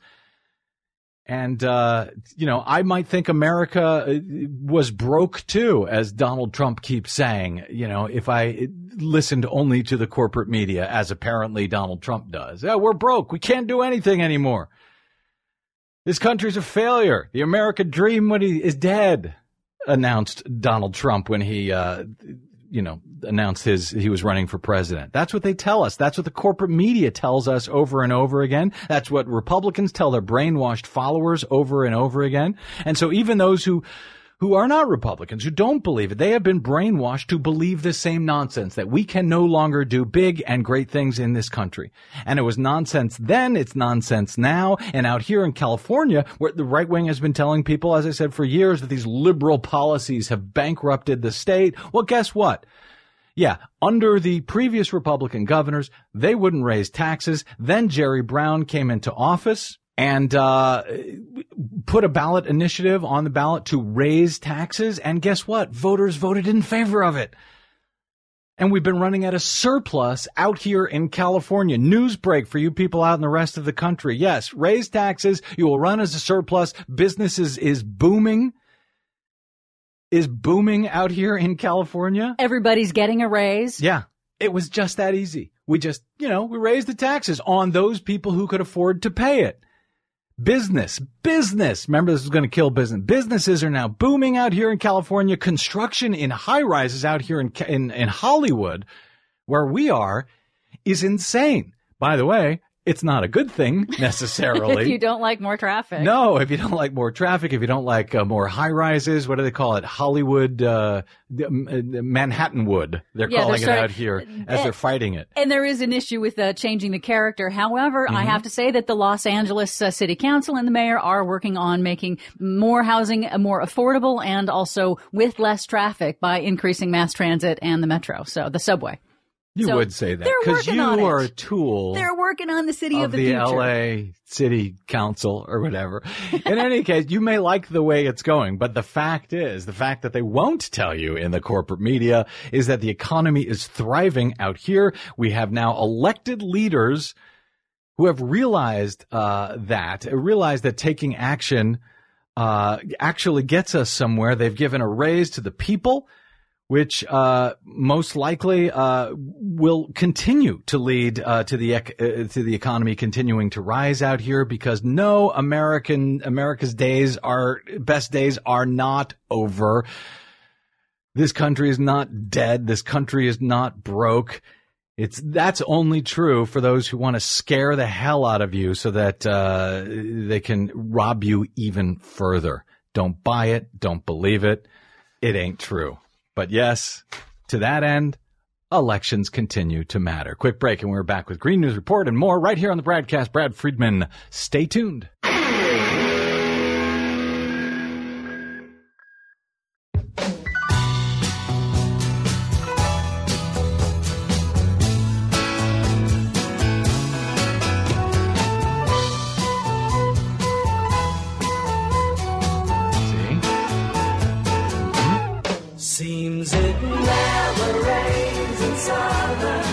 And, uh, you know, I might think America was broke too, as Donald Trump keeps saying, you know, if I listened only to the corporate media, as apparently Donald Trump does. Yeah, we're broke. We can't do anything anymore. This country's a failure. The American dream is dead, announced Donald Trump when he, uh, you know, announced his, he was running for president. That's what they tell us. That's what the corporate media tells us over and over again. That's what Republicans tell their brainwashed followers over and over again. And so even those who, who are not Republicans, who don't believe it, they have been brainwashed to believe the same nonsense, that we can no longer do big and great things in this country. And it was nonsense then, it's nonsense now. And out here in California, where the right wing has been telling people, as I said, for years, that these liberal policies have bankrupted the state. Well, guess what? Yeah, under the previous Republican governors, they wouldn't raise taxes. Then Jerry Brown came into office and uh put a ballot initiative on the ballot to raise taxes. And guess what? Voters voted in favor of it. And we've been running at a surplus out here in California. News break for you people out in the rest of the country. Yes, raise taxes. You will run as a surplus. Businesses is booming. is booming out here in California. Everybody's getting a raise. Yeah, it was just that easy. We just, you know, we raised the taxes on those people who could afford to pay it. Business, business. Remember, this is going to kill business. Businesses are now booming out here in California. Construction in high rises out here in, in, in Hollywood, where we are, is insane. By the way, it's not a good thing necessarily. If you don't like more traffic. No, if you don't like more traffic, if you don't like uh, more high rises, what do they call it? Hollywood, uh, Manhattan Wood. They're Yeah, calling they're it starting- out here as they're fighting it. And there is an issue with uh, changing the character. However, Mm-hmm. I have to say that the Los Angeles uh, City Council and the mayor are working on making more housing uh, more affordable and also with less traffic by increasing mass transit and the metro, so the subway. You So would say that they're because working you on it. are a tool They're working on the city of, of the, the future. L A City Council or whatever. In any case, you may like the way it's going, but the fact is, the fact that they won't tell you in the corporate media is that the economy is thriving out here. We have now elected leaders who have realized uh that, realized that taking action uh actually gets us somewhere. They've given a raise to the people, which uh most likely uh will continue to lead uh to the ec- uh, to the economy continuing to rise out here, because no American America's days are best days are not over. This country is not dead. This country is not broke. It's that's only true for those who want to scare the hell out of you so that uh they can rob you even further. Don't buy it. Don't believe it. It ain't true. But yes, to that end, elections continue to matter. Quick break, and we're back with Green News Report and more right here on the Bradcast. Brad Friedman, stay tuned. Seems it never rains in Southern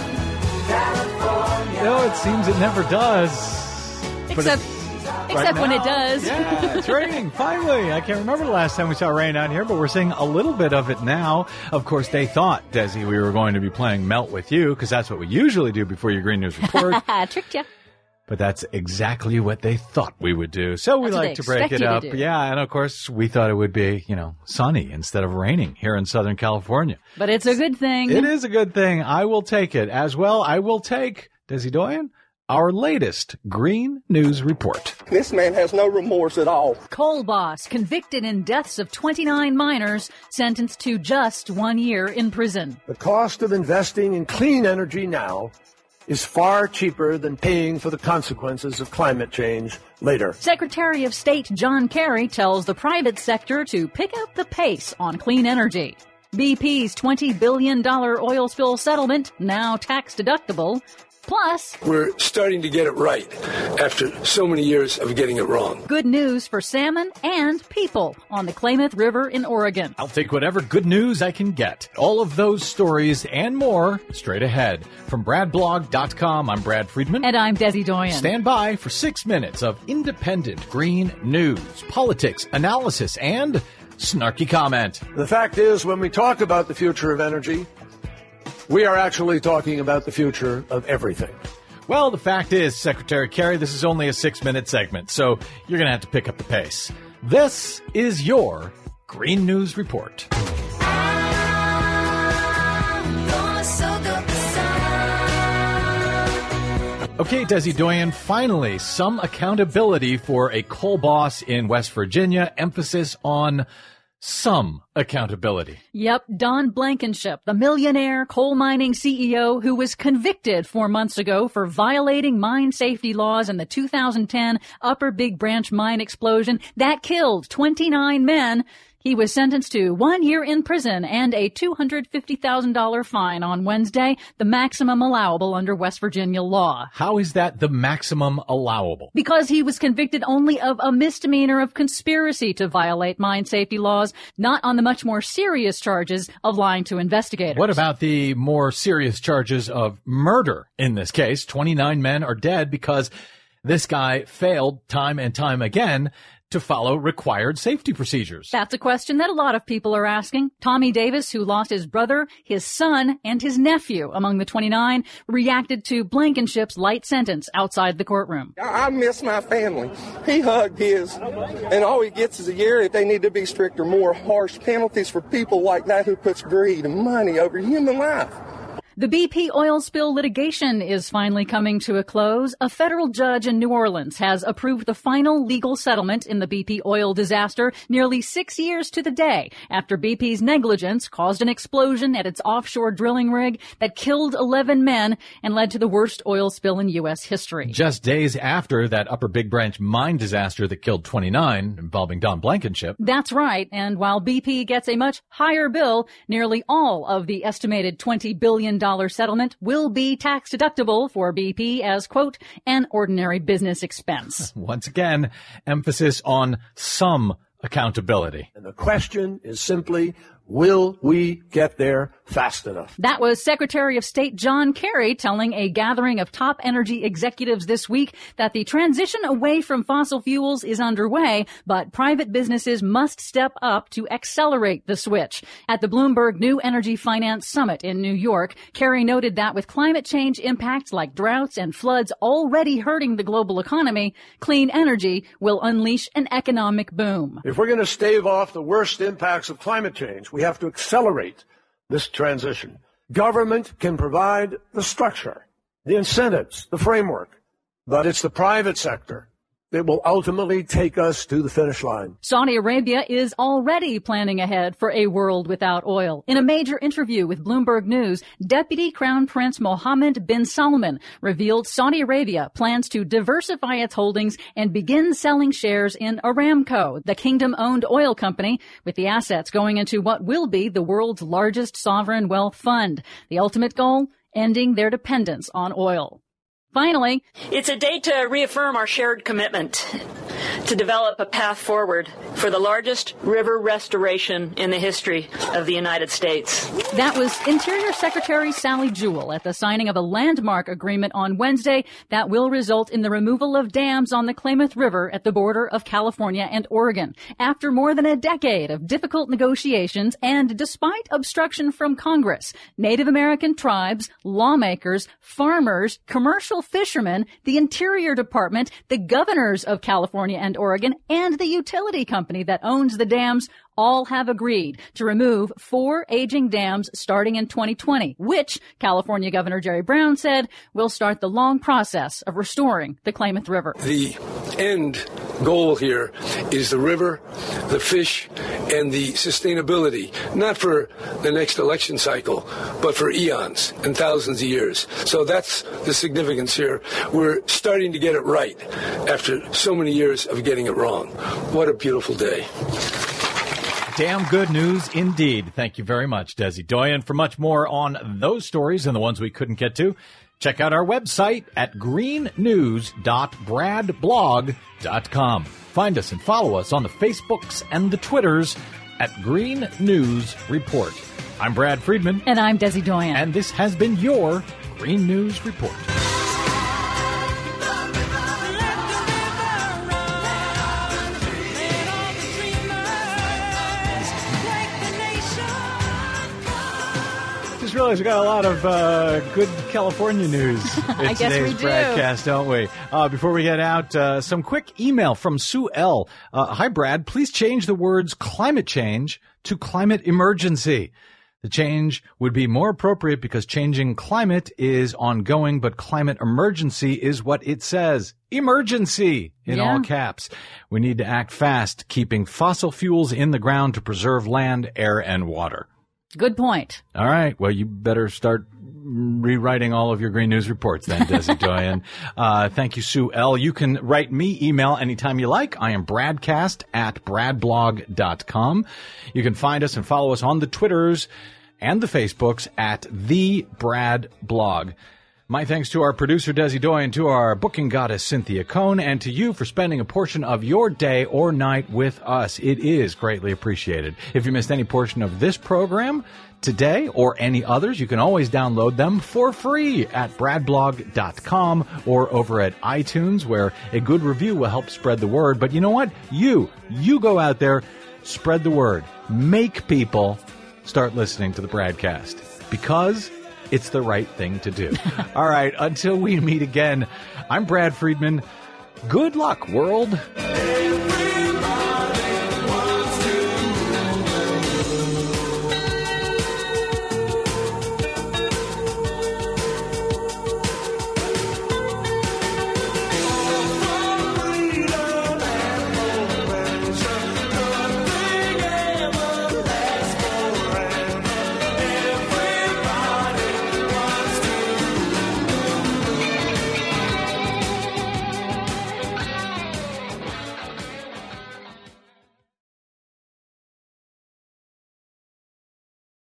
California. No, it seems it never does. But Except, right except when it now, does. Yeah, it's raining, finally. I can't remember the last time we saw rain out here, but we're seeing a little bit of it now. Of course, they thought, Desi, we were going to be playing Melt With You, because that's what we usually do before your Green News Report. Tricked you. But that's exactly what they thought we would do. So we That's what like they to break expect it you to up. do. Yeah, and of course, we thought it would be, you know, sunny instead of raining here in Southern California. But it's a good thing. It is a good thing. I will take it. As well, I will take, Desi Doyen, our latest Green News Report. This man has no remorse at all. Coal boss convicted in deaths of twenty-nine miners, sentenced to just one year in prison. The cost of investing in clean energy now is far cheaper than paying for the consequences of climate change later. Secretary of State John Kerry tells the private sector to pick up the pace on clean energy. B P's twenty billion dollars oil spill settlement, now tax deductible. Plus, We're starting to get it right after so many years of getting it wrong. good news for salmon and people on the Klamath River in Oregon. I'll take whatever good news I can get. All of those stories and more straight ahead. From brad blog dot com, I'm Brad Friedman. And I'm Desi Doyen. Stand by for six minutes of independent green news, politics, analysis, and snarky comment. The fact is, when we talk about the future of energy, we are actually talking about the future of everything. Well, the fact is, Secretary Kerry, this is only a six-minute segment, so you're going to have to pick up the pace. This is your Green News Report. Okay, Desi Doyen, finally, some accountability for a coal boss in West Virginia. Emphasis on some accountability. Yep, Don Blankenship, the millionaire coal mining C E O who was convicted four months ago for violating mine safety laws in the two thousand ten Upper Big Branch mine explosion that killed twenty-nine men. He was sentenced to one year in prison and a two hundred fifty thousand dollars fine on Wednesday, the maximum allowable under West Virginia law. How is that the maximum allowable? Because he was convicted only of a misdemeanor of conspiracy to violate mine safety laws, not on the much more serious charges of lying to investigators. What about the more serious charges of murder in this case? twenty-nine men are dead because this guy failed time and time again to follow required safety procedures? That's a question that a lot of people are asking. Tommy Davis, who lost his brother, his son, and his nephew among the twenty-nine, reacted to Blankenship's light sentence outside the courtroom. I miss my family. He hugged his, and all he gets is a year. If they need to be stricter, more harsh penalties for people like that who puts greed and money over human life. The B P oil spill litigation is finally coming to a close. A federal judge in New Orleans has approved the final legal settlement in the B P oil disaster nearly six years to the day after B P's negligence caused an explosion at its offshore drilling rig that killed eleven men and led to the worst oil spill in U S history. Just days after that Upper Big Branch mine disaster that killed twenty-nine involving Don Blankenship. That's right. And while B P gets a much higher bill, nearly all of the estimated twenty billion dollars settlement will be tax deductible for B P as, quote, an ordinary business expense. Once again, emphasis on some accountability. And the question is simply, will we get there fast enough? That was Secretary of State John Kerry telling a gathering of top energy executives this week that the transition away from fossil fuels is underway, but private businesses must step up to accelerate the switch. At the Bloomberg New Energy Finance Summit in New York, Kerry noted that with climate change impacts like droughts and floods already hurting the global economy, clean energy will unleash an economic boom. If we're going to stave off the worst impacts of climate change, we have to accelerate this transition. Government can provide the structure, the incentives, the framework, but it's the private sector that will ultimately take us to the finish line. Saudi Arabia is already planning ahead for a world without oil. In a major interview with Bloomberg News, Deputy Crown Prince Mohammed bin Salman revealed Saudi Arabia plans to diversify its holdings and begin selling shares in Aramco, the kingdom-owned oil company, with the assets going into what will be the world's largest sovereign wealth fund. The ultimate goal? Ending their dependence on oil. Finally, it's a day to reaffirm our shared commitment to develop a path forward for the largest river restoration in the history of the United States. That was Interior Secretary Sally Jewell at the signing of a landmark agreement on Wednesday that will result in the removal of dams on the Klamath River at the border of California and Oregon. After more than a decade of difficult negotiations and despite obstruction from Congress, Native American tribes, lawmakers, farmers, commercial fishermen, the Interior Department, the governors of California and Oregon, and the utility company that owns the dams all have agreed to remove four aging dams starting in twenty twenty, which California Governor Jerry Brown said will start the long process of restoring the Klamath River. The end goal here is the river, the fish, and the sustainability, not for the next election cycle, but for eons and thousands of years. So that's the significance here. We're starting to get it right after so many years of getting it wrong. What a beautiful day. Damn good news indeed. Thank you very much, Desi Doyen. For much more on those stories and the ones we couldn't get to, check out our website at green news dot brad blog dot com. Find us and follow us on the Facebooks and the Twitters at Green News Report. I'm Brad Friedman. And I'm Desi Doyen. And this has been your Green News Report. Just realized we got a lot of uh, good California news in I guess today's we do. broadcast, don't we? Uh, before we get out, uh, some quick email from Sue L. Uh, Hi, Brad. Please change the words climate change to climate emergency. The change would be more appropriate because changing climate is ongoing, but climate emergency is what it says. Emergency in Yeah. all caps. We need to act fast, keeping fossil fuels in the ground to preserve land, air, and water. Good point. All right. Well, you better start rewriting all of your Green News reports then, Desi Doyen. Uh, thank you, Sue L. You can write me email anytime you like. I am Bradcast at bradblog dot com. You can find us and follow us on the Twitters and the Facebooks at The Brad Blog. My thanks to our producer, Desi Doyen, to our booking goddess, Cynthia Cohn, and to you for spending a portion of your day or night with us. It is greatly appreciated. If you missed any portion of this program today or any others, you can always download them for free at brad blog dot com or over at iTunes, where a good review will help spread the word. But you know what? You, you go out there, spread the word. Make people start listening to the Bradcast, because it's the right thing to do. All right, until we meet again, I'm Brad Friedman. Good luck, world.